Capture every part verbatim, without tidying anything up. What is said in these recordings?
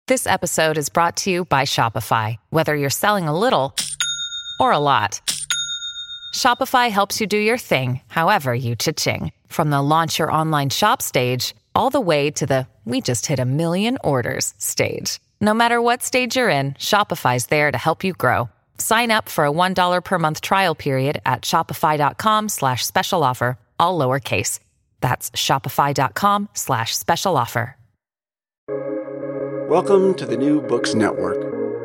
This episode is brought to you by Shopify. Whether you're selling a little or a lot, Shopify helps you do your thing, however you cha-ching. From the launch your online shop stage, all the way to the we just hit a million orders stage. No matter what stage you're in, Shopify's there to help you grow. Sign up for a one dollar per month trial period at shopify.com slash special offer, all lowercase. That's shopify.com slash special offer. Welcome to the New Books Network.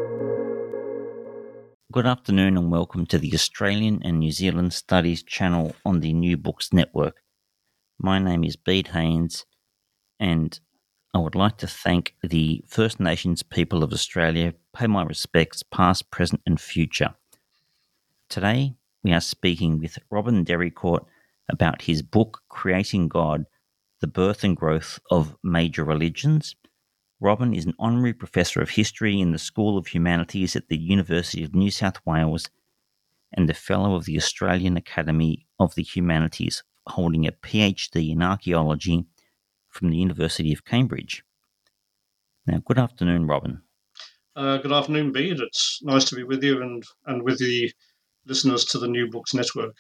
Good afternoon and welcome to the Australian and New Zealand Studies channel on the New Books Network. My name is Bede Haynes, and I would like to thank the First Nations people of Australia, pay my respects past, present and future. Today we are speaking with Robin Derrycourt about his book Creating God, The Birth and Growth of Major Religions. Robin is an honorary professor of history in the School of Humanities at the University of New South Wales and a fellow of the Australian Academy of the Humanities, holding a PhD in archaeology from the University of Cambridge. Now, good afternoon, Robin. Uh, good afternoon, Bede. It's nice to be with you and, and with the listeners to the New Books Network.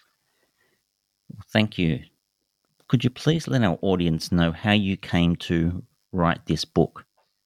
Thank you. Could you please let our audience know how you came to write this book?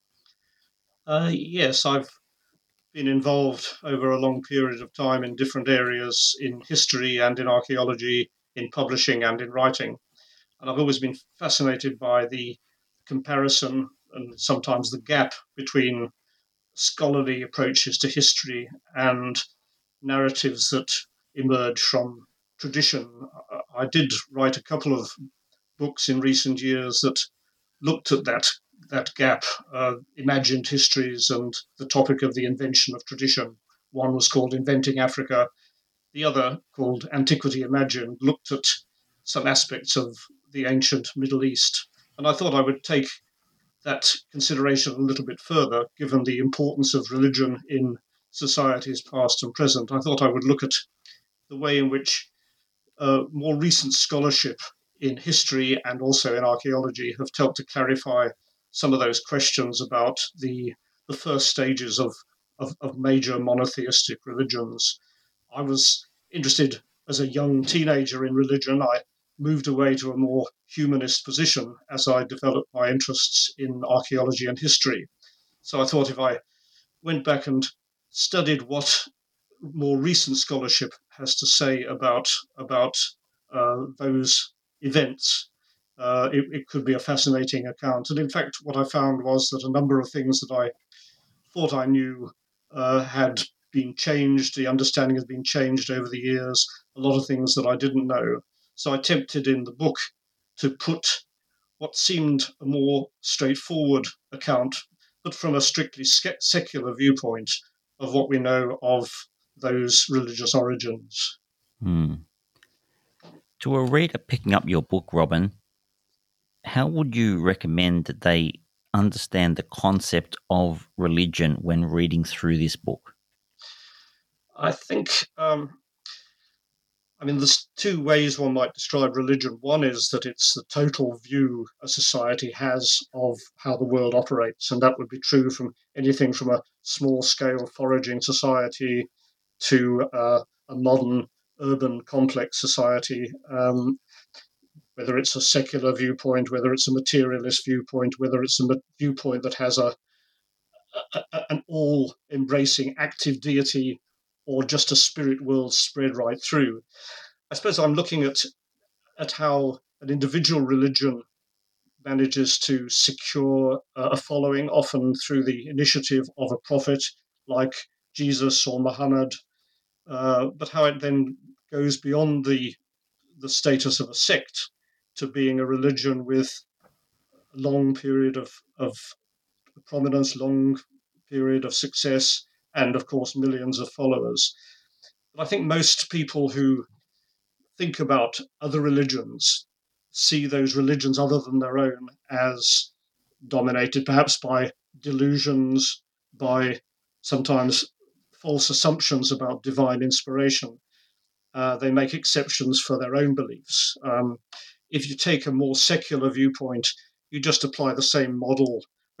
Uh, yes, I've been involved over a long period of time in different areas in history and in archaeology, in publishing and in writing. And I've always been fascinated by the comparison and sometimes the gap between scholarly approaches to history and narratives that emerge from tradition. I did write a couple of books in recent years that looked at that that gap, uh, imagined histories and the topic of the invention of tradition. One was called Inventing Africa. The other, called Antiquity Imagined, looked at some aspects of the ancient Middle East. And I thought I would take that consideration a little bit further, given the importance of religion in societies past and present. I thought I would look at the way in which uh, more recent scholarship in history and also in archaeology have helped to clarify some of those questions about the, the first stages of, of, of major monotheistic religions. I was interested as a young teenager in religion. I moved away to a more humanist position as I developed my interests in archaeology and history. So I thought if I went back and studied what more recent scholarship has to say about, about uh, those events, Uh, it, it could be a fascinating account. And in fact, what I found was that a number of things that I thought I knew uh, had been changed. The understanding has been changed over the years, a lot of things that I didn't know. So I attempted in the book to put what seemed a more straightforward account, but from a strictly secular viewpoint of what we know of those religious origins. Hmm. To a reader picking up your book, Robin, how would you recommend that they understand the concept of religion when reading through this book? I think, um, I mean, there's two ways one might describe religion. One is that it's the total view a society has of how the world operates, and that would be true from anything from a small-scale foraging society to uh, a modern urban complex society. Um, whether it's a secular viewpoint, whether it's a materialist viewpoint, whether it's a viewpoint that has a, a, a an all-embracing active deity or just a spirit world spread right through. I suppose I'm looking at, at how an individual religion manages to secure a following, often through the initiative of a prophet like Jesus or Muhammad, uh, but how it then goes beyond the, the status of a sect to being a religion with a long period of, of prominence, long period of success, and of course millions of followers. But I think most people who think about other religions see those religions other than their own as dominated perhaps by delusions, by sometimes false assumptions about divine inspiration. Uh, they make exceptions for their own beliefs. Um, if you take a more secular viewpoint, you just apply the same model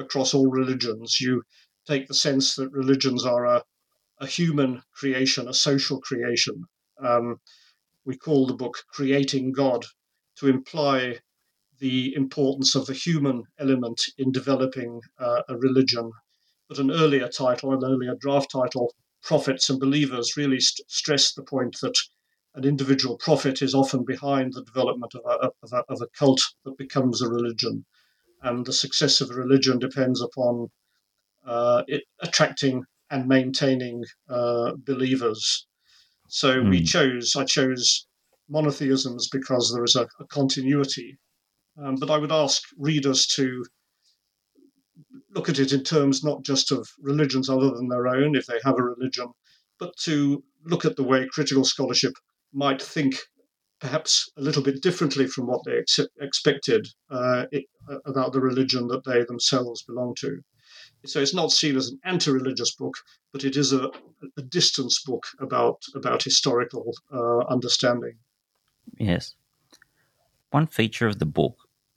across all religions. You take the sense that religions are a, a human creation, a social creation. Um, we call the book Creating God to imply the importance of the human element in developing uh, a religion. But an earlier title, an earlier draft title, Prophets and Believers, really st- stressed the point that an individual prophet is often behind the development of a, of, a, of a cult that becomes a religion. And the success of a religion depends upon uh, it attracting and maintaining uh, believers. So we Mm. chose, I chose monotheisms because there is a, a continuity. Um, but I would ask readers to look at it in terms not just of religions other than their own, if they have a religion, but to look at the way critical scholarship might think perhaps a little bit differently from what they ex- expected uh, it, uh, about the religion that they themselves belong to. So it's not seen as an anti-religious book, but it is a, a distance book about, about historical uh, understanding. Yes. One feature of the book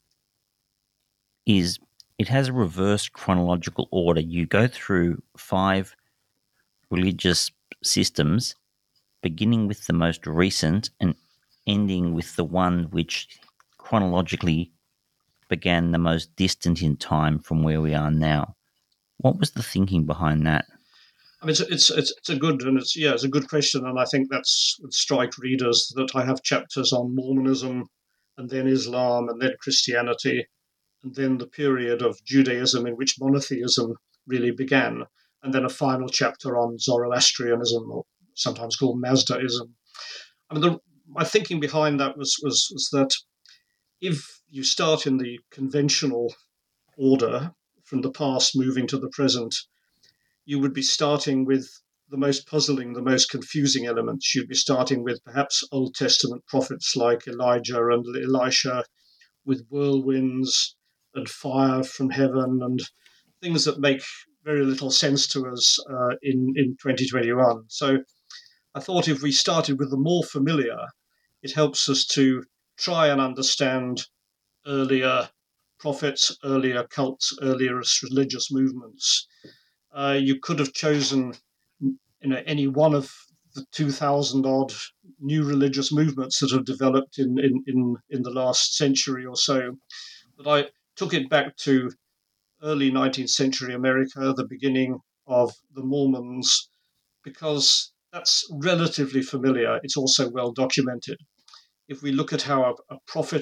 is it has a reverse chronological order. You go through five religious systems, beginning with the most recent and ending with the one which chronologically began the most distant in time from where we are now. What was the thinking behind that? I mean, it's, it's it's it's a good and it's yeah, it's a good question, and I think that's would strike readers that I have chapters on Mormonism, and then Islam, and then Christianity, and then the period of Judaism in which monotheism really began, and then a final chapter on Zoroastrianism, or sometimes called Mazdaism. I mean, the, my thinking behind that was, was was that if you start in the conventional order from the past moving to the present, you would be starting with the most puzzling, the most confusing elements. You'd be starting with perhaps Old Testament prophets like Elijah and Elisha, with whirlwinds and fire from heaven and things that make very little sense to us uh, in, in twenty twenty-one. So I thought if we started with the more familiar, it helps us to try and understand earlier prophets, earlier cults, earlier religious movements. Uh, you could have chosen, you know, any one of the two thousand odd new religious movements that have developed in, in, in, in the last century or so. But I took it back to early nineteenth century America, the beginning of the Mormons, because that's relatively familiar. It's also well documented. If we look at how a, a prophet,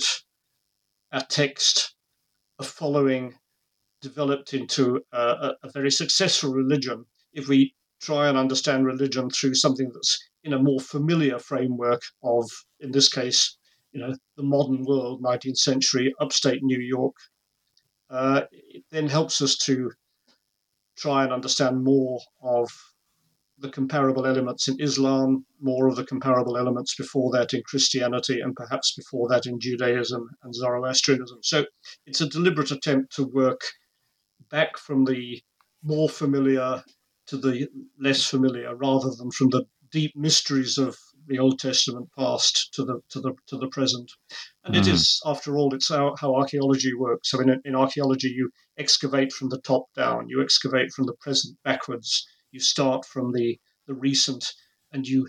a text, a following developed into a, a very successful religion, if we try and understand religion through something that's in a more familiar framework of, in this case, you know, the modern world, nineteenth century, upstate New York, uh, it then helps us to try and understand more of the comparable elements in Islam, more of the comparable elements before that in Christianity, and perhaps before that in Judaism and Zoroastrianism. So it's a deliberate attempt to work back from the more familiar to the less familiar, rather than from the deep mysteries of the Old Testament past to the to the to the present. And it Mm. is, after all, it's how, how archaeology works. I mean, in, in archaeology, you excavate from the top down, you excavate from the present backwards, you start from the the recent, and you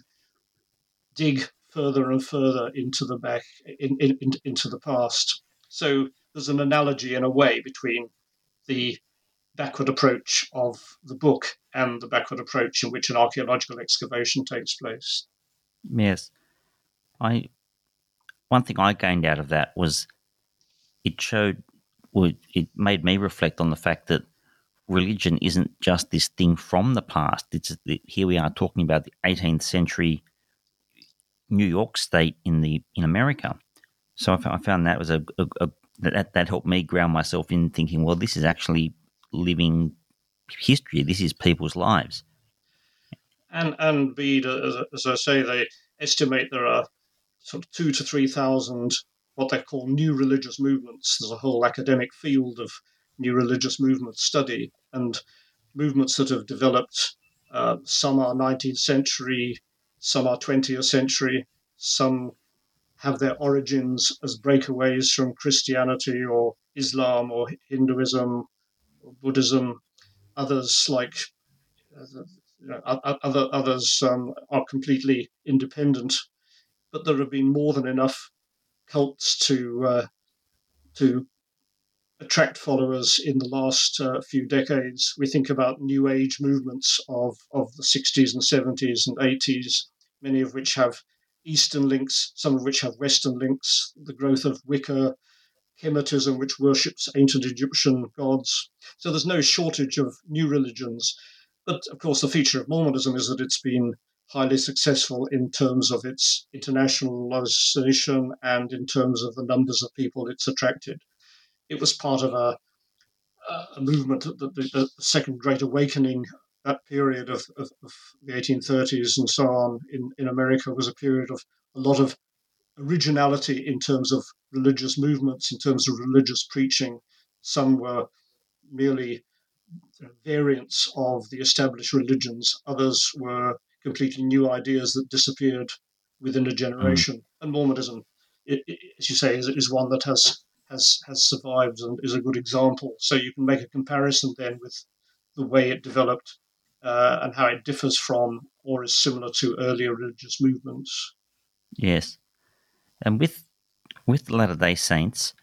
dig further and further into the back in, in, in, into the past. So there's an analogy in a way between the backward approach of the book and the backward approach in which an archaeological excavation takes place. Yes. I one thing I gained out of that was it showed, well, it made me reflect on the fact that religion isn't just this thing from the past. It's here we are talking about the eighteenth century New York State in the in America. So I, I found that was a, a, a that that helped me ground myself in thinking, well, this is actually living history. This is people's lives. And and Bede, as, as I say, they estimate there are sort of two to three thousand what they call new religious movements. There's a whole academic field of new religious movement study and movements that have developed. Uh, some are nineteenth century, some are twentieth century, some have their origins as breakaways from Christianity or Islam or Hinduism or Buddhism. Others, like uh, you know, other others, um, are completely independent. But there have been more than enough cults to uh, to attract followers in the last uh, few decades. We think about New Age movements of, of the sixties and seventies and eighties, many of which have Eastern links, some of which have Western links, the growth of Wicca, Kemetism, which worships ancient Egyptian gods. So there's no shortage of new religions. But of course, the feature of Mormonism is that it's been highly successful in terms of its internationalization and in terms of the numbers of people it's attracted. It was part of a, a movement, the, the, the Second Great Awakening. That period of, of, of the eighteen thirties and so on in, in America was a period of a lot of originality in terms of religious movements, in terms of religious preaching. Some were merely variants of the established religions. Others were completely new ideas that disappeared within a Mm. generation. And Mormonism, it, it, as you say, is, is one that has has has survived and is a good example. So you can make a comparison then with the way it developed uh, and how it differs from or is similar to earlier religious movements. Yes. And with with Latter-day Saints,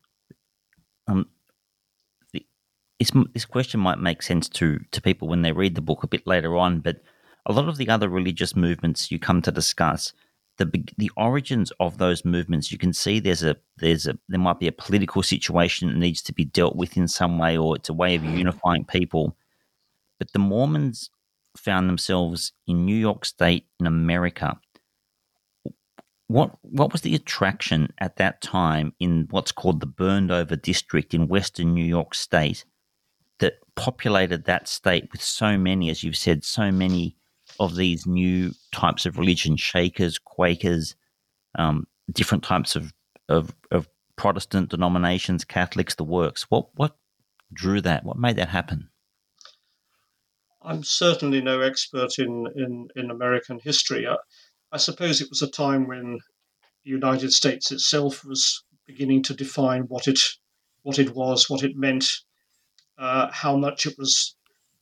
um, the, this, this question might make sense to, to people when they read the book a bit later on, but a lot of the other religious movements you come to discuss, the the origins of those movements, you can see there's a there's a there might be a political situation that needs to be dealt with in some way, or it's a way of unifying people. But the Mormons found themselves in New York State in America. What what was the attraction at that time in what's called the burned over district in Western New York State that populated that state with so many, as you've said, so many of these new types of religion, Shakers, Quakers, um, different types of, of of Protestant denominations, Catholics, the works. What what drew that? What made that happen? I'm certainly no expert in, in, in American history. I, I suppose it was a time when the United States itself was beginning to define what it what it was, what it meant, uh, how much it was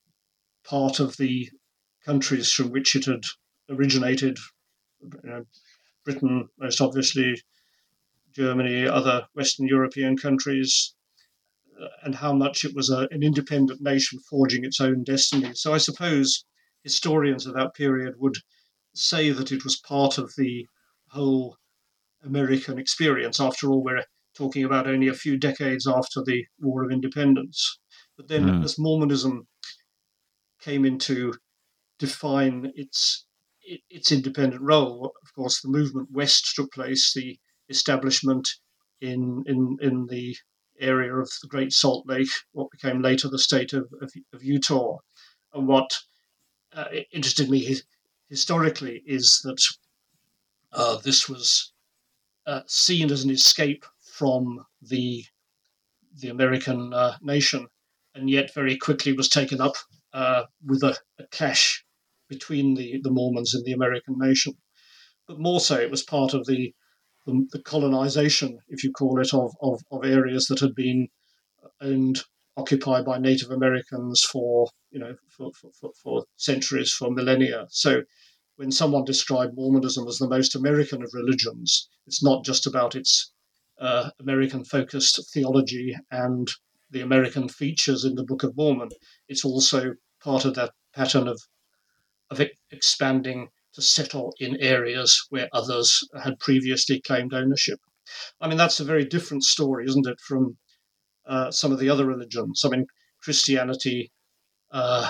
part of the countries from which it had originated. You know, Britain, most obviously, Germany, other Western European countries, uh, and how much it was a, an independent nation forging its own destiny. So I suppose historians of that period would say that it was part of the whole American experience. After all, we're talking about only a few decades after the War of Independence. But then, Mm. as Mormonism came into define its its independent role, of course, the movement west took place. The establishment in in in the area of the Great Salt Lake, what became later the state of of, of Utah, and what uh, interested me historically is that uh, this was uh, seen as an escape from the the American uh, nation, and yet very quickly was taken up uh, with a, a clash between the, the Mormons and the American nation. But more so, it was part of the the, the colonization, if you call it, of, of, of areas that had been owned, occupied by Native Americans for you know for, for, for centuries, for millennia. So when someone described Mormonism as the most American of religions, it's not just about its uh, American-focused theology and the American features in the Book of Mormon. It's also part of that pattern of of expanding to settle in areas where others had previously claimed ownership. I mean, that's a very different story, isn't it, from uh, some of the other religions? I mean, Christianity uh,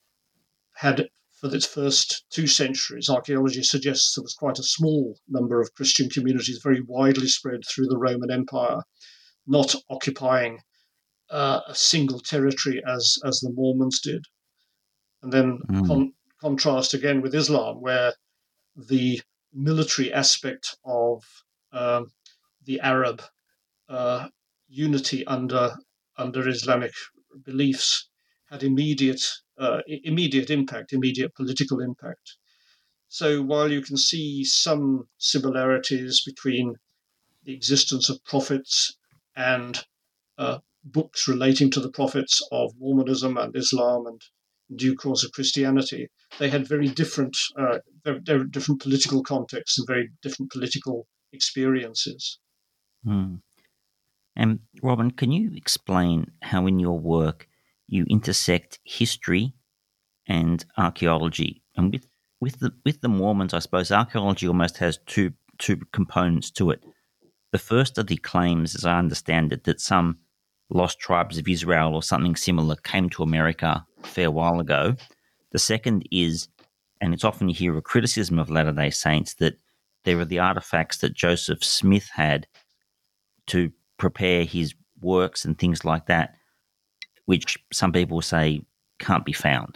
had, for its first two centuries, archaeology suggests there was quite a small number of Christian communities, very widely spread through the Roman Empire, not occupying uh, a single territory as, as the Mormons did. And then Mm. con- contrast again with Islam, where the military aspect of um, the Arab uh, unity under under Islamic beliefs had immediate uh, immediate impact, immediate political impact. So while you can see some similarities between the existence of prophets and uh, books relating to the prophets of Mormonism and Islam and in due course of Christianity, they had very different, uh, very, very different political contexts and very different political experiences. Hmm. And Robin, can you explain how in your work you intersect history and archaeology? And with with the with the Mormons, I suppose archaeology almost has two two components to it. The first are the claims, as I understand it, that some lost tribes of Israel or something similar came to America a fair while ago. The second is, and it's often you hear a criticism of Latter-day Saints, that there are the artifacts that Joseph Smith had to prepare his works and things like that, which some people say can't be found.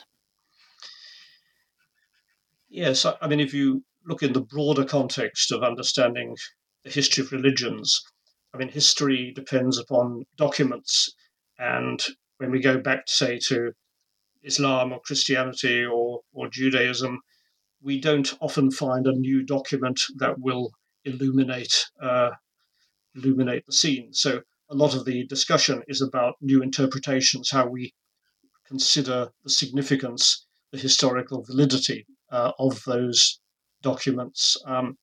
Yes, I mean, if you look in the broader context of understanding the history of religions, I mean, history depends upon documents. And when we go back, say, to Islam or Christianity or, or Judaism, we don't often find a new document that will illuminate uh, illuminate the scene. So a lot of the discussion is about new interpretations, how we consider the significance, the historical validity uh, of those documents. Um,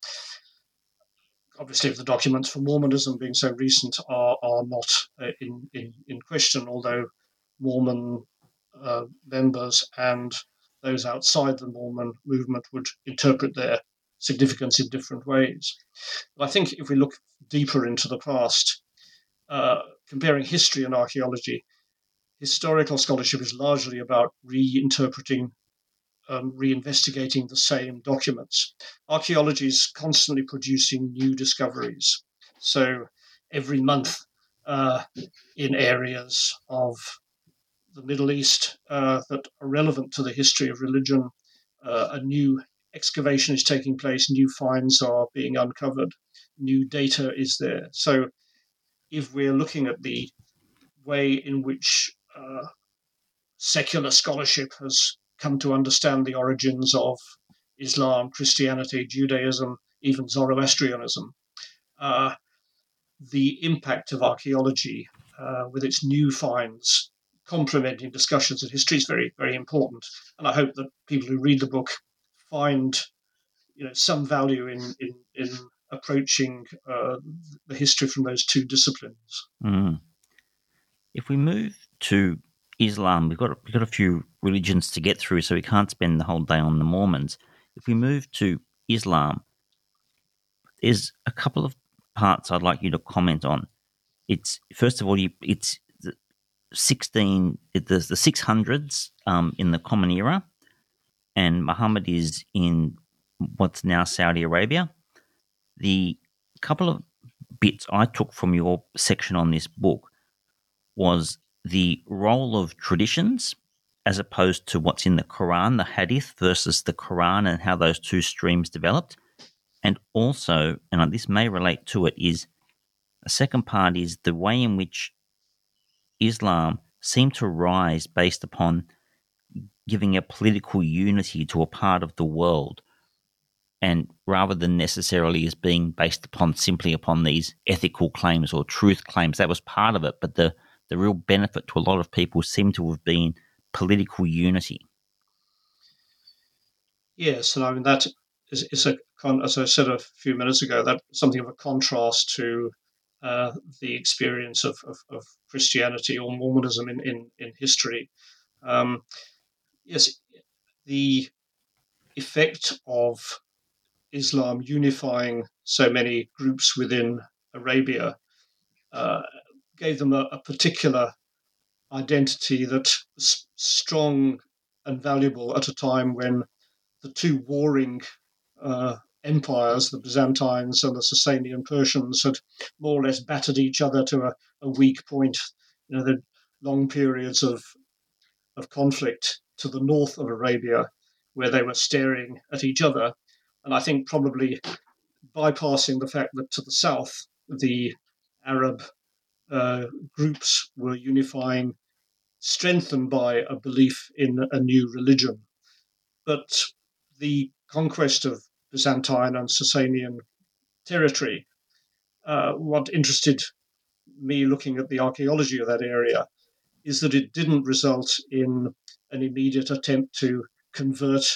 obviously, the documents for Mormonism being so recent are, are not uh, in, in, in question, although Mormon uh, members and those outside the Mormon movement would interpret their significance in different ways. But I think if we look deeper into the past, uh, comparing history and archaeology, historical scholarship is largely about reinterpreting and reinvestigating the same documents. Archaeology is constantly producing new discoveries. So every month uh, in areas of the Middle East uh, that are relevant to the history of religion, uh, a new excavation is taking place, new finds are being uncovered, new data is there. So if we're looking at the way in which uh, secular scholarship has come to understand the origins of Islam, Christianity, Judaism, even Zoroastrianism, uh, the impact of archaeology uh, with its new finds complementing discussions of history is very, very important. And I hope that people who read the book find, you know, some value in in, in approaching uh, the history from those two disciplines. Mm. If we move to Islam, we've got we've got a few religions to get through, so we can't spend the whole day on the Mormons. If we move to Islam, there's a couple of parts I'd like you to comment on. It's first of all, you, it's the sixteen, there's the six hundreds um, in the Common Era, and Muhammad is in what's now Saudi Arabia. The couple of bits I took from your section on this book was the role of traditions as opposed to what's in the Quran, the Hadith versus the Quran, and how those two streams developed. And also, and this may relate to it, is the second part is the way in which Islam seemed to rise based upon giving a political unity to a part of the world, and rather than necessarily as being based upon simply upon these ethical claims or truth claims. That was part of it, but the, the real benefit to a lot of people seemed to have been political unity. Yes, and I mean that is, is a as I said a few minutes ago, that something of a contrast to uh, the experience of, of, of Christianity or Mormonism in in, in history. Um, yes, the effect of Islam unifying so many groups within Arabia uh, gave them a, a particular identity that was strong and valuable at a time when the two warring uh, empires, the Byzantines and the Sasanian Persians, had more or less battered each other to a, a weak point. You know, the long periods of of conflict to the north of Arabia, where they were staring at each other, and I think probably bypassing the fact that to the south the Arab uh, groups were unifying, strengthened by a belief in a new religion. But the conquest of Byzantine and Sasanian territory, uh, what interested me looking at the archaeology of that area is that it didn't result in an immediate attempt to convert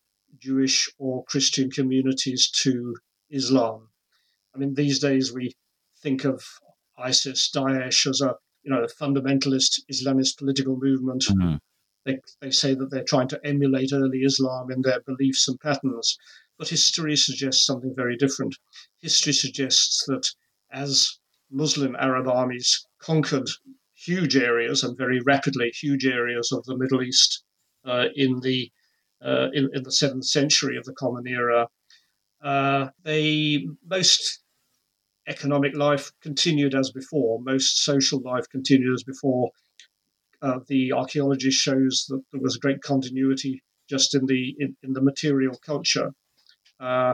Jewish or Christian communities to Islam. I mean, these days we think of ISIS, Daesh as a you know a fundamentalist Islamist political movement. Mm-hmm. They, they say that they're trying to emulate early Islam in their beliefs and patterns. But history suggests something very different. History suggests that as Muslim Arab armies conquered huge areas and very rapidly huge areas of the Middle East uh, in the uh, in, in the seventh century of the Common Era, uh, they most economic life continued as before. Most social life continued as before. Uh, the archaeology shows that there was great continuity just in the in, in the material culture. Uh,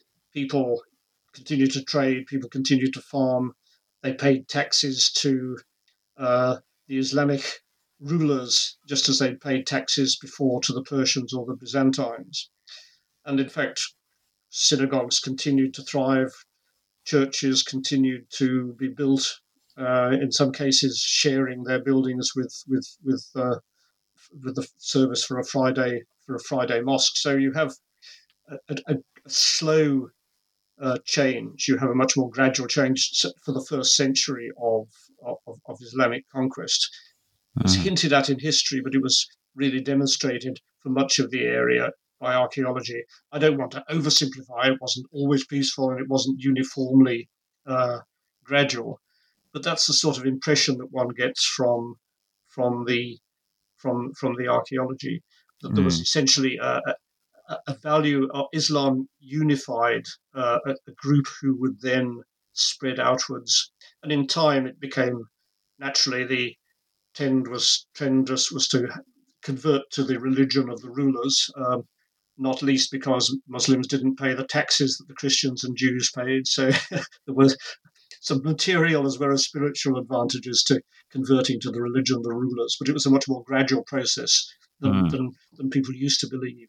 people continued to trade. People continued to farm. They paid taxes to uh, the Islamic rulers, just as they paid taxes before to the Persians or the Byzantines. And in fact, synagogues continued to thrive. Churches continued to be built. Uh, in some cases, sharing their buildings with with with uh, with the service for a Friday for a Friday mosque. So you have a, a, a slow uh, change. You have a much more gradual change for the first century of of, of Islamic conquest. It was Mm-hmm. hinted at in history, but it was really demonstrated for much of the area by archaeology. I don't want to oversimplify. It wasn't always peaceful, and it wasn't uniformly uh, gradual. But that's the sort of impression that one gets from from the from from the archaeology, that there was Mm. essentially a, a, a value of Islam unified uh, a, a group who would then spread outwards, and in time it became naturally the trend was trend was, was to convert to the religion of the rulers. Um, not least because Muslims didn't pay the taxes that the Christians and Jews paid. So there was some material as well as spiritual advantages to converting to the religion of the rulers, but it was a much more gradual process than, Mm. than, than people used to believe.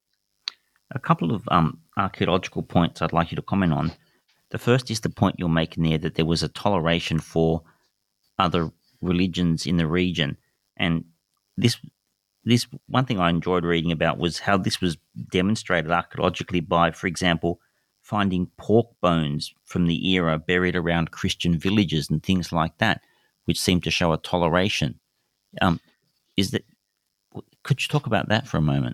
A couple of um, archaeological points I'd like you to comment on. The first is the point you're making there that there was a toleration for other religions in the region, and this this one thing I enjoyed reading about was how this was demonstrated archaeologically by, for example, finding pork bones from the era buried around Christian villages and things like that, which seemed to show a toleration. Um, is that? Could you talk about that for a moment?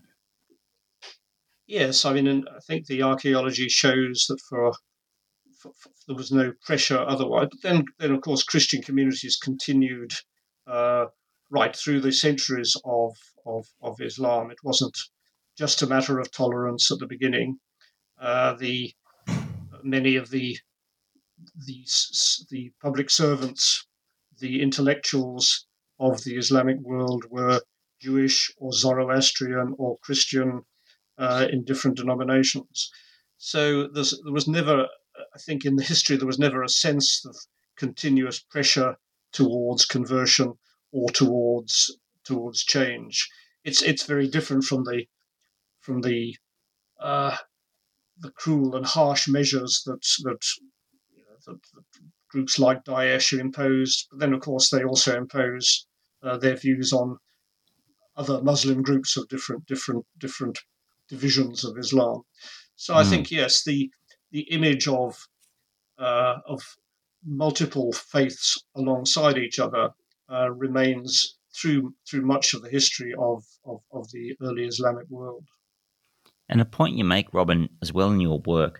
Yes, I mean, and I think the archaeology shows that for, for, for there was no pressure otherwise. But then, then of course, Christian communities continued uh, right through the centuries of, of of Islam. It wasn't just a matter of tolerance at the beginning. Uh, the many of the the the public servants, the intellectuals of the Islamic world were Jewish or Zoroastrian or Christian uh, in different denominations. So there was never, I think in the history, there was never a sense of continuous pressure towards conversion or towards towards change. It's it's very different from the from the uh, the cruel and harsh measures that that, you know, that, that groups like Daesh imposed. But then, of course, they also impose uh, their views on other Muslim groups of different different different divisions of Islam. So I Mm. think yes, the the image of uh, of multiple faiths alongside each other uh, remains through through much of the history of, of, of the early Islamic world. And a point you make, Robin, as well in your work,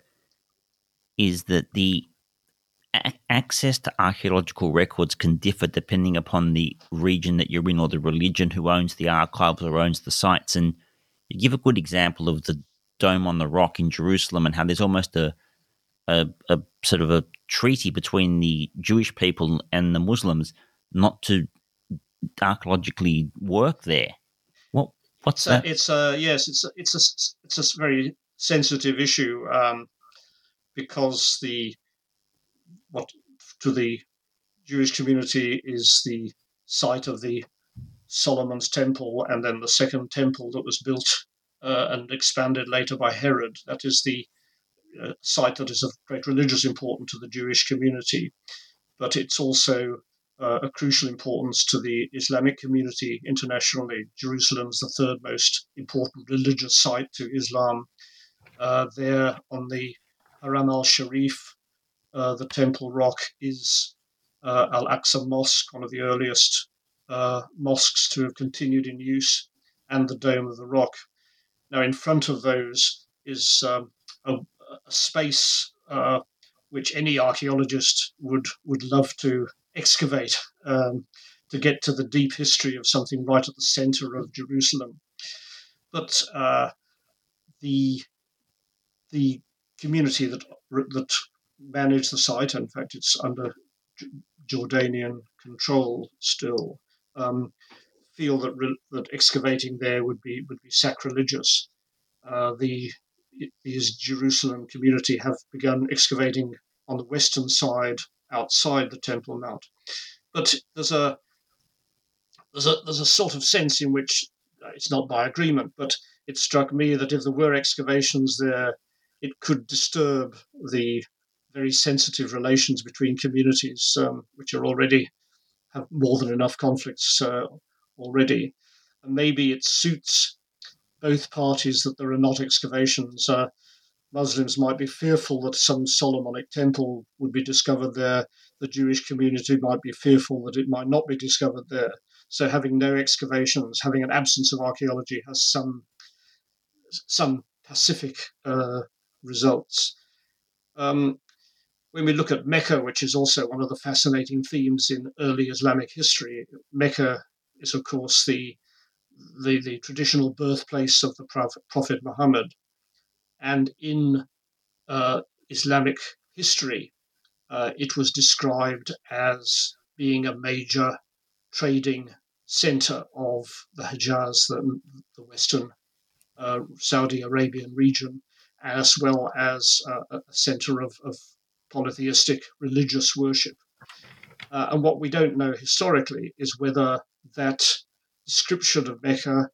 is that the a- access to archaeological records can differ depending upon the region that you're in or the religion who owns the archives or owns the sites. And you give a good example of the Dome on the Rock in Jerusalem and how there's almost a a, a sort of a treaty between the Jewish people and the Muslims not to archaeologically work there. What what's So that? it's a yes, it's a, it's a it's a very sensitive issue um, because the what to the Jewish community is the site of the Solomon's temple, and then the second temple that was built uh, and expanded later by Herod. That is the uh, site that is of great religious importance to the Jewish community. but it's also uh, a crucial importance to the Islamic community internationally. Jerusalem's the third most important religious site to Islam. Uh, there on the Haram al-Sharif, uh, the Temple Rock, is uh, Al-Aqsa Mosque, one of the earliest uh, mosques to have continued in use, and the Dome of the Rock. Now, in front of those is um, a, a space uh, which any archaeologist would, would love to excavate um, to get to the deep history of something right at the center of Jerusalem. But uh, the the community that that managed the site, in fact, it's under Jordanian control still, um, feel that that excavating there would be would be sacrilegious. Uh, the these Jerusalem community have begun excavating on the western side outside the Temple Mount, but there's a there's a there's a sort of sense in which it's not by agreement, but it struck me that if there were excavations there, it could disturb the very sensitive relations between communities, um, which are already have more than enough conflicts uh, already. And maybe it suits both parties that there are not excavations. Uh, Muslims might be fearful that some Solomonic temple would be discovered there. The Jewish community might be fearful that it might not be discovered there. So having no excavations, having an absence of archaeology has some some pacific uh, results. Um, when we look at Mecca, which is also one of the fascinating themes in early Islamic history, Mecca is, of course, the the, the traditional birthplace of the Prophet, Prophet Muhammad. And in uh, Islamic history, uh, it was described as being a major trading center of the Hijaz, the, the western uh, Saudi Arabian region, as well as uh, a center of, of polytheistic religious worship. Uh, and what we don't know historically is whether that description of Mecca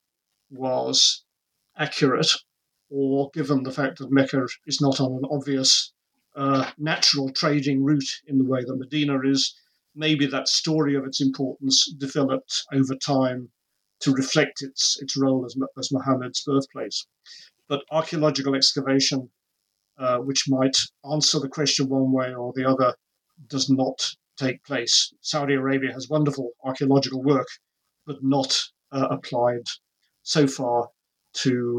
was accurate, or given the fact that Mecca is not on an obvious uh, natural trading route in the way that Medina is, maybe that story of its importance developed over time to reflect its its role as, as Muhammad's birthplace. But archaeological excavation, uh, which might answer the question one way or the other, does not take place. Saudi Arabia has wonderful archaeological work, but not uh, applied so far to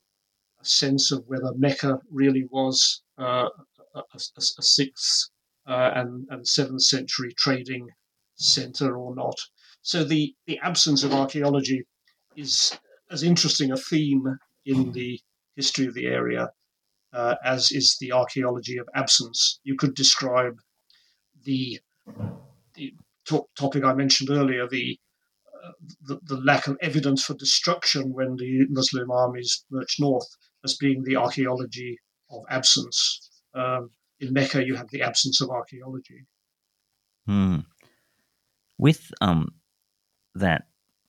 a sense of whether Mecca really was uh, a, a, a sixth uh, and, and seventh century trading center or not. So the, the absence of archaeology is as interesting a theme in the history of the area uh, as is the archaeology of absence. You could describe the, the to- topic I mentioned earlier, the The, the lack of evidence for destruction when the Muslim armies marched north, as being the archaeology of absence. Um, in Mecca, you have the absence of archaeology. Hmm. With um that,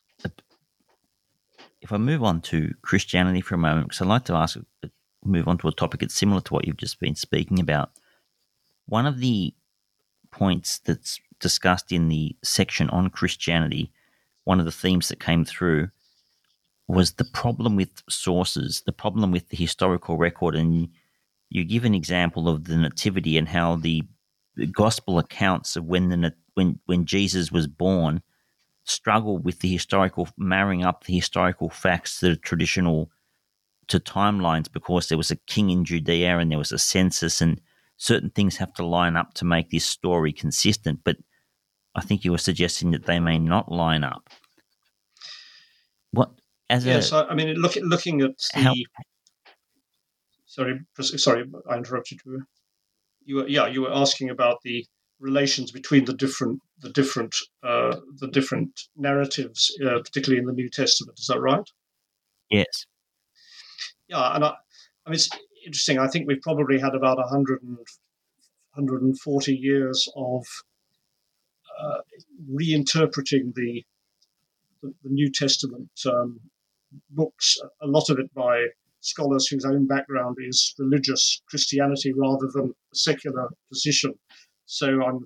if I move on to Christianity for a moment, because I'd like to ask, move on to a topic that's similar to what you've just been speaking about. One of the points that's discussed in the section on Christianity, one of the themes that came through was the problem with sources, the problem with the historical record. And you give an example of the Nativity and how the, the gospel accounts of when the when when Jesus was born struggle with the historical, marrying up the historical facts to the traditional, to timelines, because there was a king in Judea and there was a census, and certain things have to line up to make this story consistent. But I think you were suggesting that they may not line up. What as yes, a I, I mean, look, looking at the. how, sorry, sorry, I interrupted you. You were, yeah, you were asking about the relations between the different, the different, uh, the different narratives, uh, particularly in the New Testament. Is that right? yes. Yeah, and I, I mean, it's interesting. I think we've probably had about one hundred, one hundred forty years of uh, reinterpreting the, the, the New Testament um, books, a lot of it by scholars whose own background is religious Christianity rather than a secular position. So I'm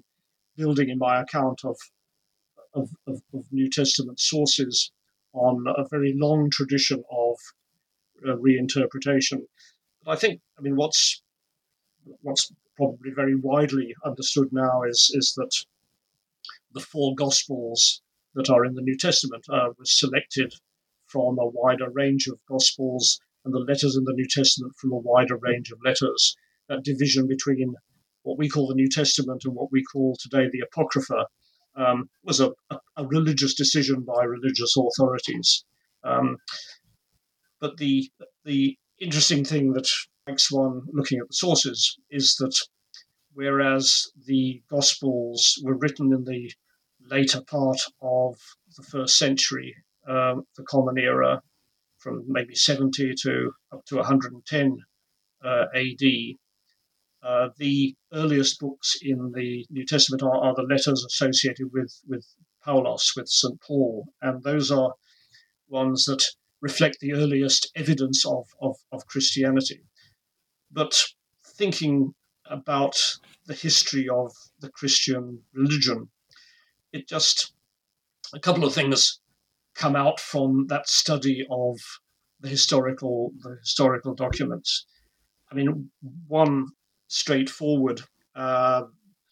building in my account of, of, of, of New Testament sources on a very long tradition of uh, reinterpretation. But I think, I mean, what's what's probably very widely understood now is is that the four Gospels that are in the New Testament uh, were selected from a wider range of Gospels, and the letters in the New Testament from a wider range of letters. That division between what we call the New Testament and what we call today the Apocrypha um, was a, a, a religious decision by religious authorities. Um, but the the interesting thing that makes one looking at the sources is that whereas the Gospels were written in the later part of the first century, um, the Common Era, from maybe seventy to up to one hundred ten uh, A D, uh, the earliest books in the New Testament are, are the letters associated with, with Paulos, with Saint Paul, and those are ones that reflect the earliest evidence of, of, of Christianity. But thinking about the history of the Christian religion, it just, a couple of things come out from that study of the historical the historical documents. I mean, one straightforward, uh,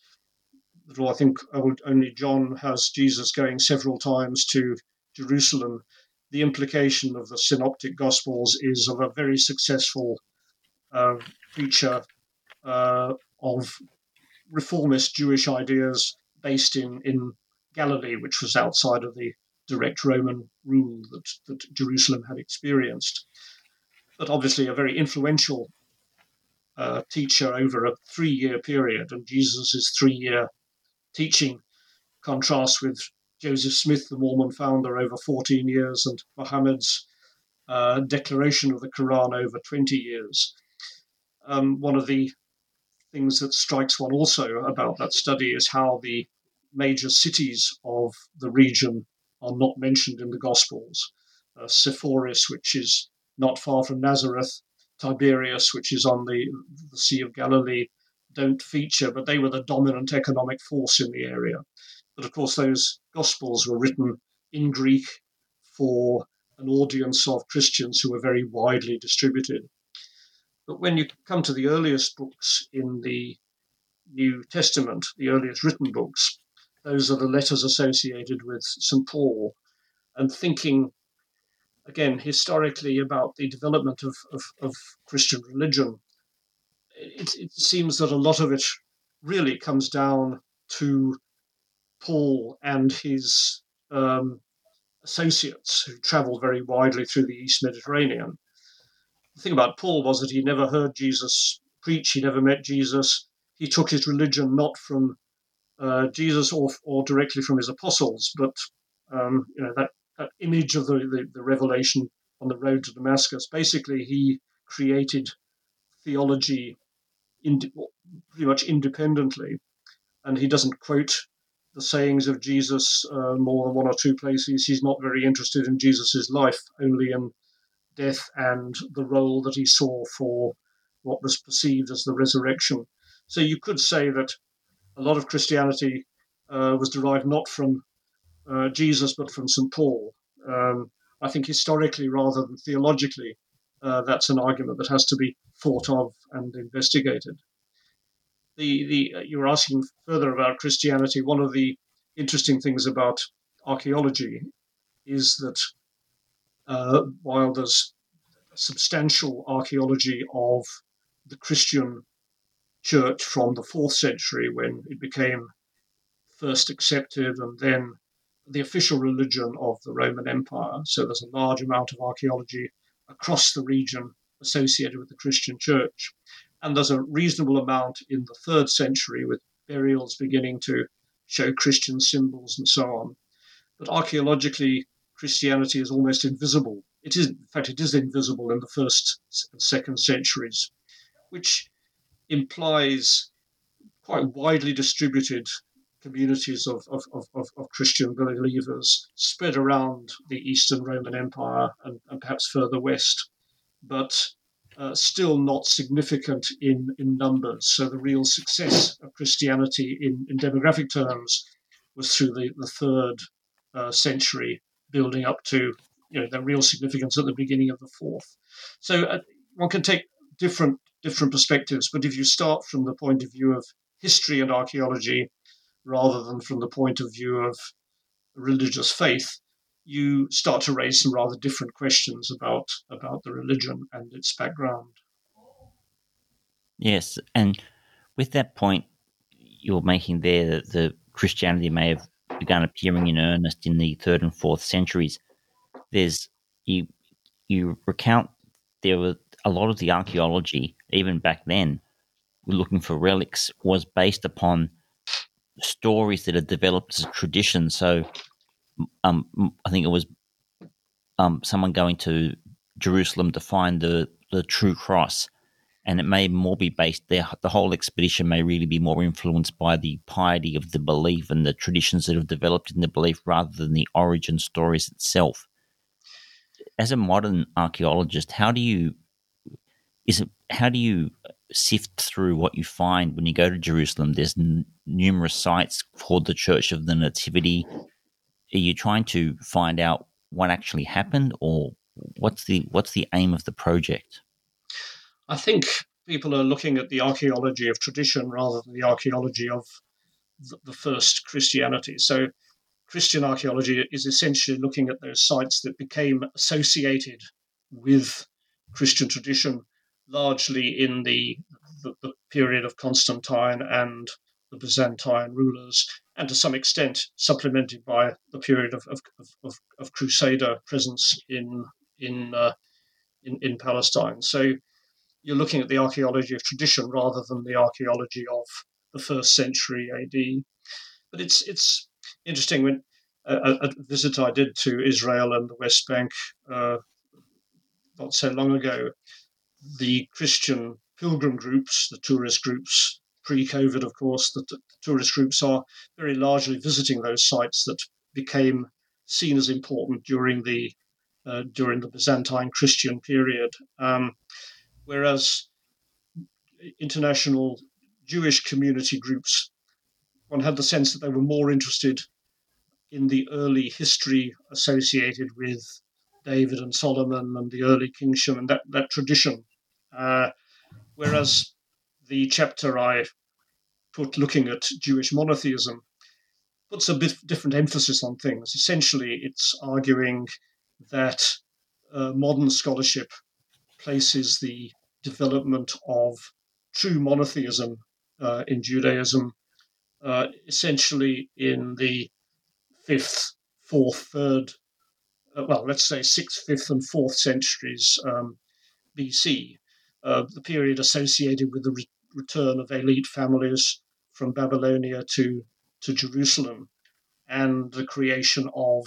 I think only John has Jesus going several times to Jerusalem. The implication of the Synoptic Gospels is of a very successful uh, preacher uh, of reformist Jewish ideas based in, in Galilee, which was outside of the direct Roman rule that, that Jerusalem had experienced. But obviously a very influential uh, teacher over a three-year period, and Jesus' three-year teaching contrasts with Joseph Smith, the Mormon founder, over fourteen years, and Muhammad's uh, declaration of the Quran over twenty years. Um, one of the things that strikes one also about that study is how the major cities of the region are not mentioned in the Gospels. Uh, Sepphoris, which is not far from Nazareth, Tiberias, which is on the, the Sea of Galilee, don't feature, but they were the dominant economic force in the area. But of course, those Gospels were written in Greek for an audience of Christians who were very widely distributed. But when you come to the earliest books in the New Testament, the earliest written books, those are the letters associated with Saint Paul. And thinking, again, historically about the development of, of, of Christian religion, it, it seems that a lot of it really comes down to Paul and his um, associates who traveled very widely through the East Mediterranean. The thing about Paul was that he never heard Jesus preach, he never met Jesus. He took his religion not from uh, Jesus or, or directly from his apostles, but um, you know that, that image of the, the, the revelation on the road to Damascus. Basically, he created theology in, pretty much independently, and he doesn't quote the sayings of Jesus uh, more than one or two places. He's not very interested in Jesus's life, only in death and the role that he saw for what was perceived as the resurrection. So you could say that a lot of Christianity uh, was derived not from uh, Jesus, but from Saint Paul. Um, I think historically rather than theologically, uh, that's an argument that has to be thought of and investigated. The, the, uh, you were asking further about Christianity. One of the interesting things about archaeology is that uh, while there's substantial archaeology of the Christian church from the fourth century, when it became first accepted and then the official religion of the Roman Empire. So there's a large amount of archaeology across the region associated with the Christian church. And there's a reasonable amount in the third century with burials beginning to show Christian symbols and so on. But archaeologically, Christianity is almost invisible. It is, in fact, it is invisible in the first and second centuries, which implies quite widely distributed communities of, of, of, of Christian believers spread around the Eastern Roman Empire and, and perhaps further west. But uh, still not significant in, in numbers. So the real success of Christianity in, in demographic terms was through the, the third uh, century, building up to, you know, the real significance at the beginning of the fourth. So uh, one can take different different perspectives, but if you start from the point of view of history and archaeology rather than from the point of view of religious faith, you start to raise some rather different questions about about the religion and its background. Yes, and with that point you're making there, that the Christianity may have begun appearing in earnest in the third and fourth centuries. There's you you recount there were a lot of the archaeology, even back then, looking for relics, was based upon stories that had developed as a tradition. So, um, I think it was um, someone going to Jerusalem to find the, the true cross, and it may more be based there. The whole expedition may really be more influenced by the piety of the belief and the traditions that have developed in the belief rather than the origin stories itself. As a modern archaeologist, how do you is it how do you sift through what you find when you go to Jerusalem? There's n- numerous sites called the Church of the Nativity. Are you trying to find out what actually happened, or what's the what's the aim of the project? I think people are looking at the archaeology of tradition rather than the archaeology of the first Christianity. So Christian archaeology is essentially looking at those sites that became associated with Christian tradition, largely in the, the, the period of Constantine and the Byzantine rulers, and to some extent supplemented by the period of, of, of, of Crusader presence in in, uh, in in Palestine. So you're looking at the archaeology of tradition rather than the archaeology of the first century A D. But it's it's interesting when a, a visit I did to Israel and the West Bank uh, not so long ago, the Christian pilgrim groups, the tourist groups, pre-COVID, of course, the, the tourist groups are very largely visiting those sites that became seen as important during the uh, during the Byzantine Christian period, um, whereas international Jewish community groups, one had the sense that they were more interested in the early history associated with David and Solomon and the early kingship and that, that tradition. Uh, whereas the chapter I put looking at Jewish monotheism puts a bit different emphasis on things. Essentially, it's arguing that uh, modern scholarship places the development of true monotheism uh, in Judaism uh, essentially in the fifth, fourth, third, uh, well, let's say sixth, fifth, and fourth centuries um, B C, uh, the period associated with the re- return of elite families from Babylonia to, to Jerusalem and the creation of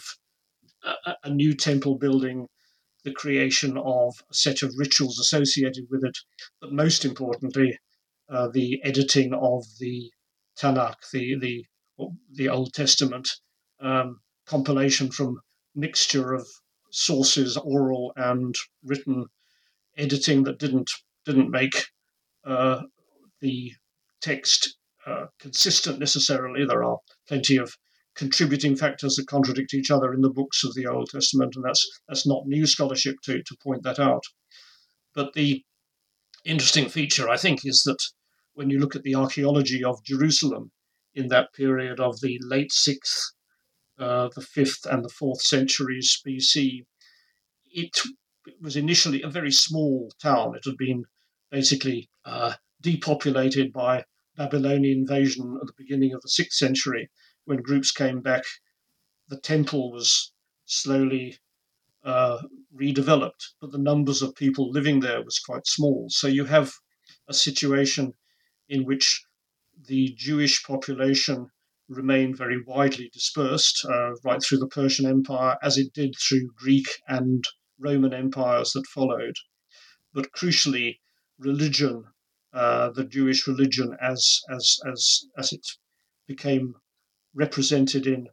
a, a new temple building, the creation of a set of rituals associated with it, but most importantly, uh, the editing of the Tanakh, the the the Old Testament um, compilation from mixture of sources, oral and written, editing that didn't didn't make uh, the text uh, consistent necessarily. There are plenty of contributing factors that contradict each other in the books of the Old Testament, and that's that's not new scholarship to to point that out. But the interesting feature, I think, is that when you look at the archaeology of Jerusalem in that period of the late sixth, uh, the fifth, and the fourth centuries B C, it was initially a very small town. It had been basically uh, depopulated by Babylonian invasion at the beginning of the sixth century. When groups came back, the temple was slowly uh, redeveloped, but the numbers of people living there was quite small. So you have a situation in which the Jewish population remained very widely dispersed uh, right through the Persian Empire, as it did through Greek and Roman empires that followed. But crucially, religion, uh, the Jewish religion, as as as as it became represented in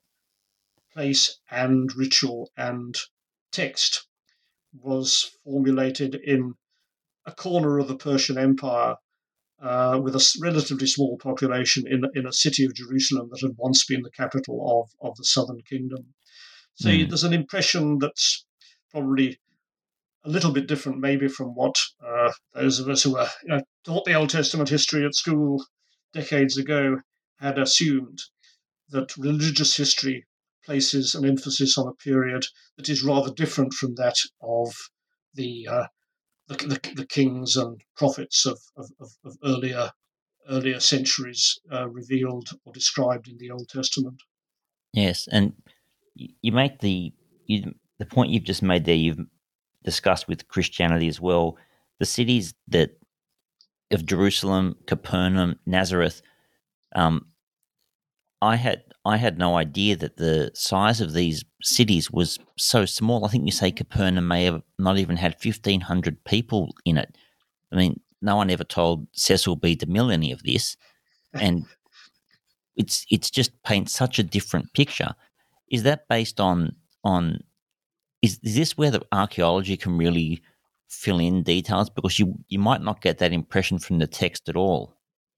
place and ritual and text, was formulated in a corner of the Persian Empire uh, with a relatively small population in, in a city of Jerusalem that had once been the capital of, of the southern kingdom. So mm. there's an impression that's probably a little bit different maybe from what uh, those of us who were, you know, taught the Old Testament history at school decades ago had assumed, that religious history places an emphasis on a period that is rather different from that of the uh, the, the, the kings and prophets of, of, of earlier earlier centuries uh, revealed or described in the Old Testament. Yes, and you make the you, the point you've just made there. You've discussed with Christianity as well. The cities that of Jerusalem, Capernaum, Nazareth. Um, I had I had no idea that the size of these cities was so small. I think you say Capernaum may have not even had fifteen hundred people in it. I mean, no one ever told Cecil B. DeMille any of this, and it's it's just paints such a different picture. Is that based on on is is this where the archaeology can really fill in details, because you you might not get that impression from the text at all?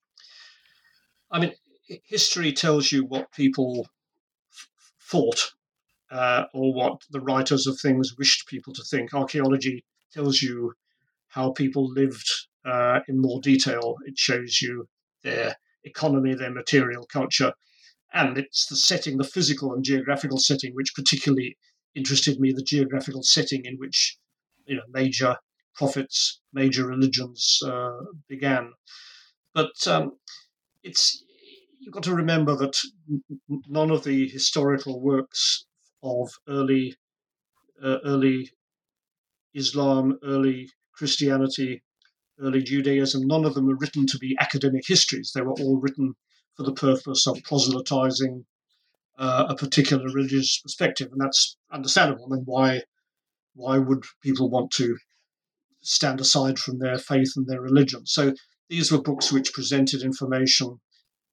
I mean, history tells you what people f- thought uh, or what the writers of things wished people to think. Archaeology tells you how people lived uh, in more detail. It shows you their economy, their material culture, and it's the setting, the physical and geographical setting, which particularly interested me, the geographical setting in which, you know, major prophets, major religions uh, began. But um, it's you've got to remember that none of the historical works of early uh, early Islam, early Christianity, early Judaism, none of them were written to be academic histories. They were all written for the purpose of proselytizing uh, a particular religious perspective, and that's understandable. I mean, why why would people want to stand aside from their faith and their religion? So these were books which presented information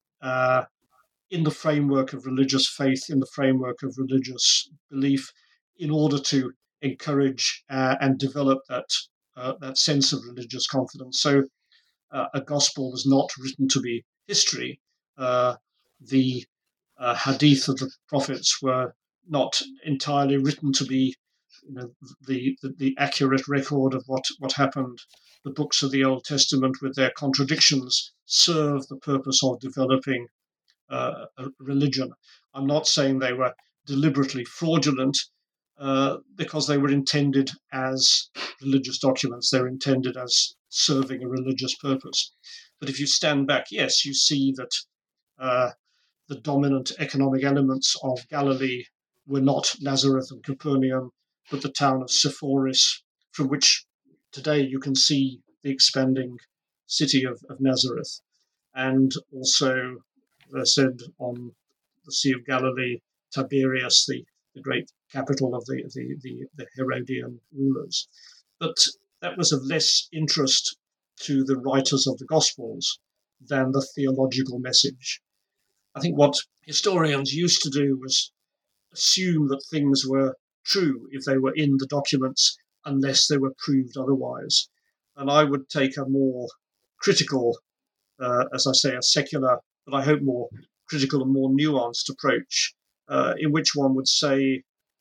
uh, in the framework of religious faith, in the framework of religious belief, in order to encourage uh, and develop that uh, that sense of religious confidence. So uh, a gospel was not written to be history. Uh, the uh, hadith of the prophets were not entirely written to be, you know, the, the, the accurate record of what, what happened. The books of the Old Testament, with their contradictions, serve the purpose of developing uh, a religion. I'm not saying they were deliberately fraudulent, uh, because they were intended as religious documents. They're intended as serving a religious purpose. But if you stand back, yes, you see that uh, the dominant economic elements of Galilee were not Nazareth and Capernaum, but the town of Sepphoris, from which today you can see the expanding city of, of Nazareth. And also, as I said, on the Sea of Galilee, Tiberias, the, the great capital of the, the, the, the Herodian rulers. But that was of less interest to the writers of the Gospels than the theological message. I think what historians used to do was assume that things were true if they were in the documents, unless they were proved otherwise. And I would take a more critical, uh, as I say, a secular, but I hope more critical and more nuanced approach, uh, in which one would say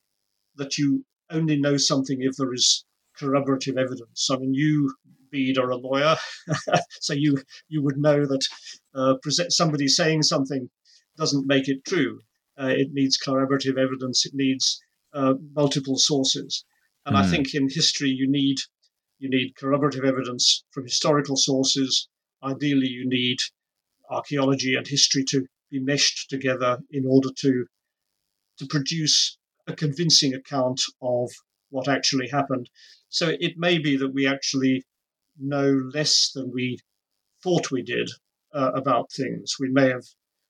that you only know something if there is corroborative evidence. I mean, you, Bede, are a lawyer, so you you would know that uh, present, somebody saying something doesn't make it true. Uh, it needs corroborative evidence. It needs uh, multiple sources. And mm. I think in history you need you need corroborative evidence from historical sources. Ideally, you need archaeology and history to be meshed together in order to to produce a convincing account of what actually happened. So it may be that we actually know less than we thought we did uh, about things. We may have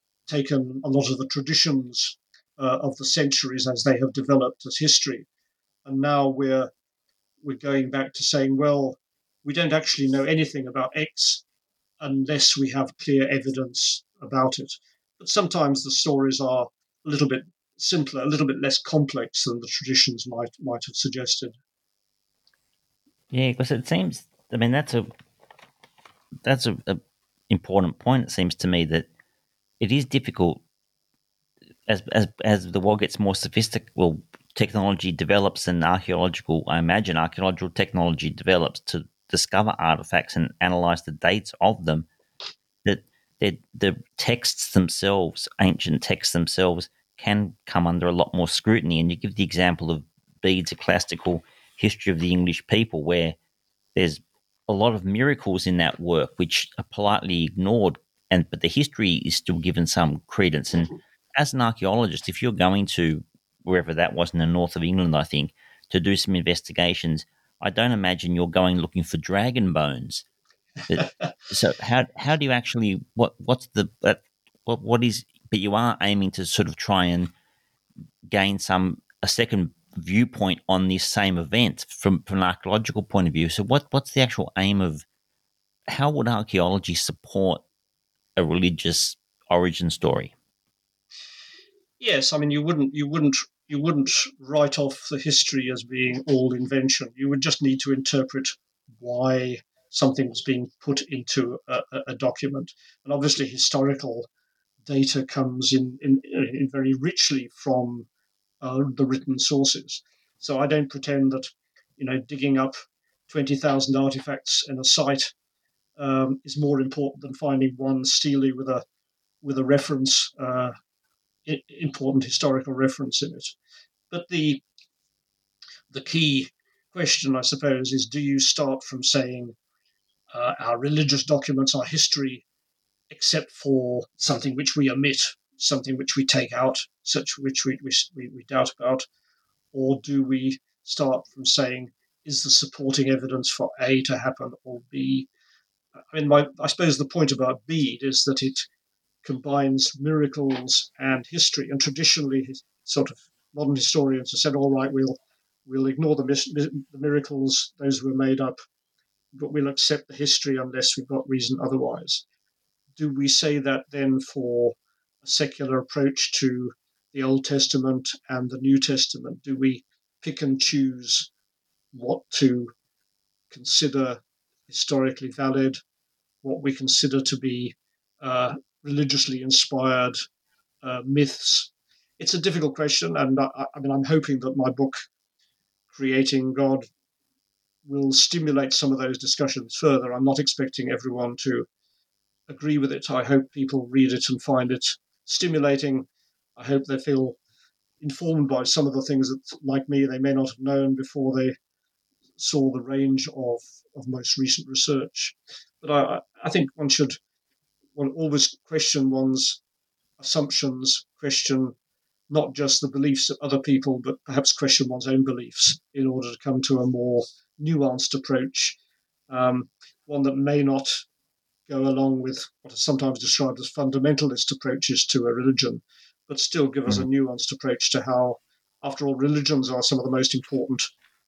taken a lot of the traditions uh, of the centuries as they have developed as history, and now we're we're going back to saying, well, we don't actually know anything about X unless we have clear evidence about it. But sometimes the stories are a little bit simpler, a little bit less complex than the traditions might might have suggested. Yeah, because it seems I mean, that's a that's a, a important point. It seems to me that it is difficult as as as the world gets more sophisticated. Well, technology develops, and archaeological, I imagine, archaeological technology develops to discover artifacts and analyze the dates of them. That the the texts themselves, ancient texts themselves, can come under a lot more scrutiny. And you give the example of Bede's A Classical History of the English People, where there's a lot of miracles in that work which are politely ignored, and but the history is still given some credence. And as an archaeologist, if you're going to wherever that was in the north of England, I think, to do some investigations, I don't imagine you're going looking for dragon bones. But, so how how do you actually what what's the uh, what what is? But you are aiming to sort of try and gain some a second viewpoint on this same event from, from an archaeological point of view. So what what's the actual aim of? How would archaeology support a religious origin story? Yes, I mean you wouldn't you wouldn't you wouldn't write off the history as being all invention. You would just need to interpret why something was being put into a, a document, and obviously historical data comes in in, in very richly from uh, the written sources. So I don't pretend that you know digging up twenty thousand artifacts in a site um, is more important than finding one stele with a with a reference. Uh, important historical reference in it. But the the key question, I suppose, is do you start from saying uh, our religious documents are history, except for something which we omit, something which we take out, such which we, we, we doubt about, or do we start from saying, is the supporting evidence for A to happen or B? I mean, my, I suppose the point about Bede is that it combines miracles and history, and traditionally, sort of modern historians have said, "All right, we'll we'll ignore the, the miracles; those were made up, but we'll accept the history unless we've got reason otherwise." Do we say that then for a secular approach to the Old Testament and the New Testament? Do we pick and choose what to consider historically valid, what we consider to be uh, religiously inspired uh, myths? It's a difficult question, and I, I mean, I'm hoping that my book, Creating God, will stimulate some of those discussions further. I'm not expecting everyone to agree with it. I hope people read it and find it stimulating. I hope they feel informed by some of the things that, like me, they may not have known before they saw the range of, of most recent research. But I, I think one should one always question one's assumptions, question not just the beliefs of other people, but perhaps question one's own beliefs in order to come to a more nuanced approach, um, one that may not go along with what is sometimes described as fundamentalist approaches to a religion, but still give us a nuanced approach to how, after all, religions are some of the most important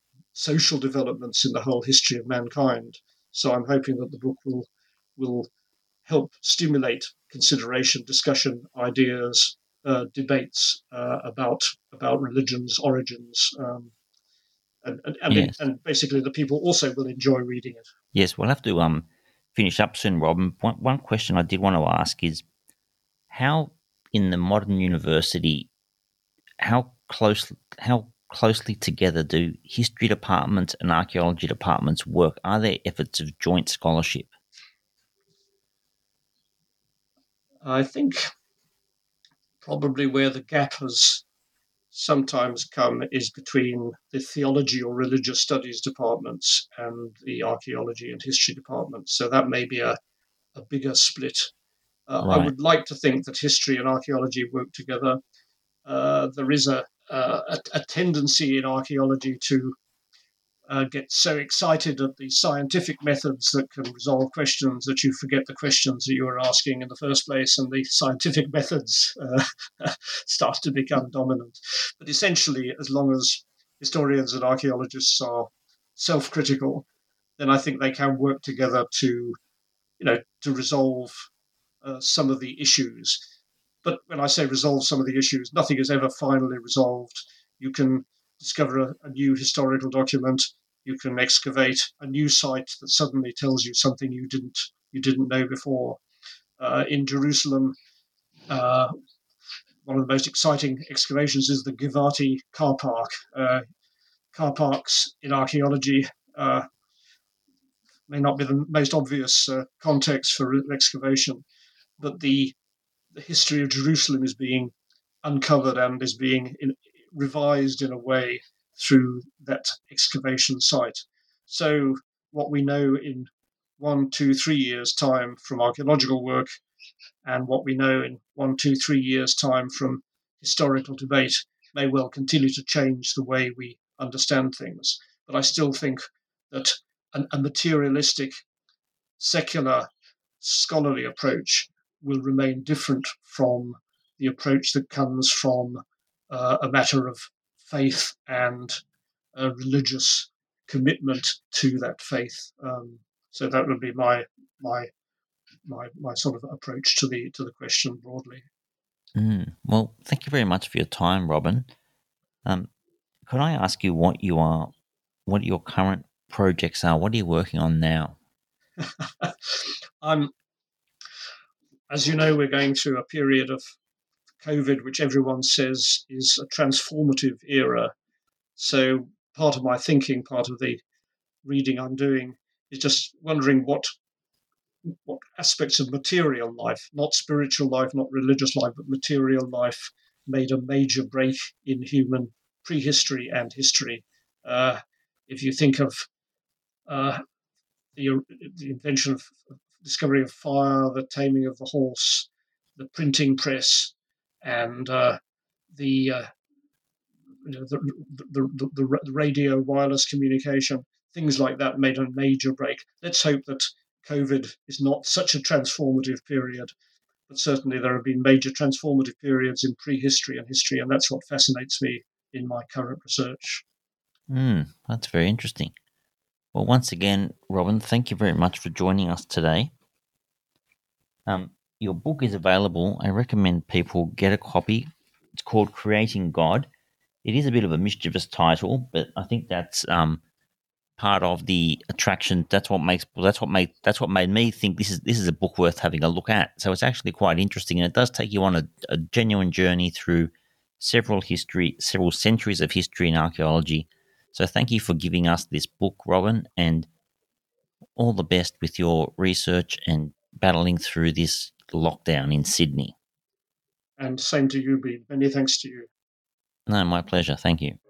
social developments in the whole history of mankind. So I'm hoping that the book will will help stimulate consideration, discussion, ideas, uh, debates uh, about about religion's origins, um, and and, and, Yes. and basically the people also will enjoy reading it. Yes, we'll have to um finish up soon, Rob. And one, one question I did want to ask is how in the modern university, how close how closely together do history departments and archaeology departments work? Are there efforts of joint scholarship? I think probably where the gap has sometimes come is between the theology or religious studies departments and the archaeology and history departments. So that may be a, a bigger split. Uh, Right. I would like to think that history and archaeology work together. Uh, there is a, a, a tendency in archaeology to uh, get so excited at the scientific methods that can resolve questions that you forget the questions that you were asking in the first place, and the scientific methods uh, start to become dominant. But essentially, as long as historians and archaeologists are self-critical, then I think they can work together to, you know, to resolve uh, some of the issues. But when I say resolve some of the issues, nothing is ever finally resolved. You can discover a, a new historical document. You can excavate a new site that suddenly tells you something you didn't you didn't know before. Uh, in Jerusalem, uh, one of the most exciting excavations is the Givati car park. Uh, car parks in archaeology uh, may not be the most obvious uh, context for excavation, but the, the history of Jerusalem is being uncovered and is being in, revised in a way through that excavation site. So what we know in one, two, three years' time from archaeological work and what we know in one, two, three years' time from historical debate may well continue to change the way we understand things. But I still think that an, a materialistic, secular, scholarly approach will remain different from the approach that comes from uh, a matter of faith and a religious commitment to that faith. Um, so that would be my my my my sort of approach to the to the question broadly. Mm. Well, thank you very much for your time, Robin. Um, could I ask you what you are, what your current projects are? What are you working on now? I'm, as you know, we're going through a period of COVID, which everyone says is a transformative era. So part of my thinking, part of the reading I'm doing, is just wondering what what aspects of material life, not spiritual life, not religious life, but material life, made a major break in human prehistory and history. Uh, if you think of uh, the, the invention of discovery of fire, the taming of the horse, the printing press, and uh, the, uh, you know, the, the, the, the radio wireless communication, things like that made a major break. Let's hope that COVID is not such a transformative period, but certainly there have been major transformative periods in prehistory and history, and that's what fascinates me in my current research. Mm, that's very interesting. Well, once again, Robin, thank you very much for joining us today. Um, your book is available. I recommend people get a copy. It's called Creating God. It is a bit of a mischievous title, but I think that's um, part of the attraction. That's what makes that's what made that's what made me think this is this is a book worth having a look at. So it's actually quite interesting, and it does take you on a, a genuine journey through several history, several centuries of history and archaeology. So thank you for giving us this book, Robin, and all the best with your research and battling through this lockdown in Sydney. And same to you, Bede. Many thanks to you. No, my pleasure. Thank you.